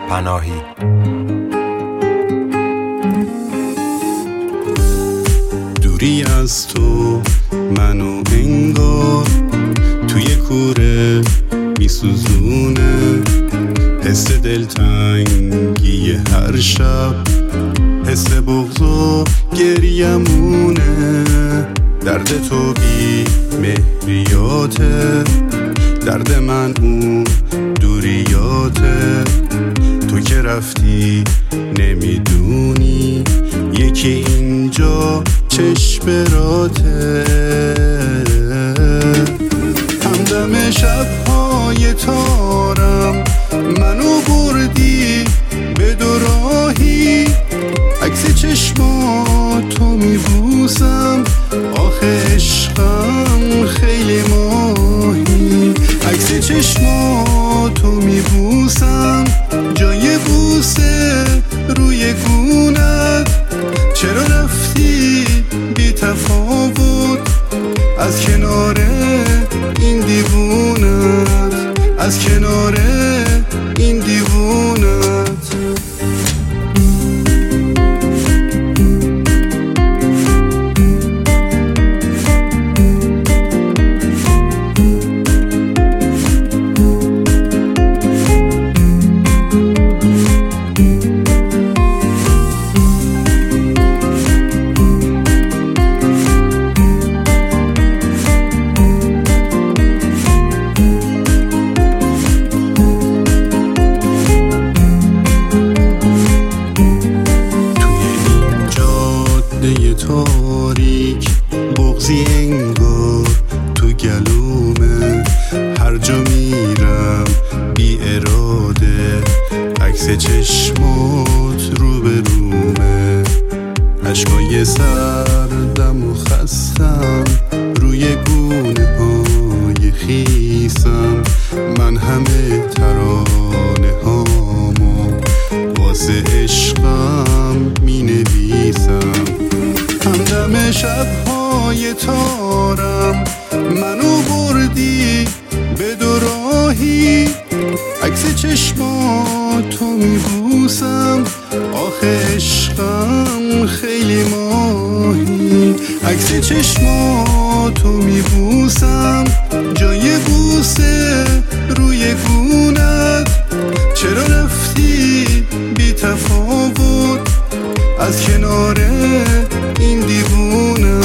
پناهی. دوری از تو منو انگار توی کوره میسوزونه، حس دلتنگی هر شب، حس بغض و گریمونه. درد تو بی مهریاته، درد من اون دوریاته. تو که رفتی نمیدونی یکی اینجا چشم راته. همدم شب‌های تارم منو بردی به دو راهی، عکس چشماتو میبوسم آخه عشقم خیلی ماهی. عکس چشماتو میبوسم جای بوسه روی گونت. چرا رفتی بی تفاوت از کنار این دیوونت، از کنار این دیوونت. تاریک بغضی انگار تو گلومه، هر جا میرم بی اراده عکس چشمات رو به رومه. عشقای سردم و خستم روی گونه های خیسم، من همه ترانه هامو واسه عشقم می نویسم. همدم شب‌های تارم منو بردی به دو راهی، عکس چشماتو میبوسم آخه عشقم خیلی ماهی. عکس چشماتو میبوسم جای بوسه روی گونت. چرا رفتی بی تفاوت از کنار این دیوونه.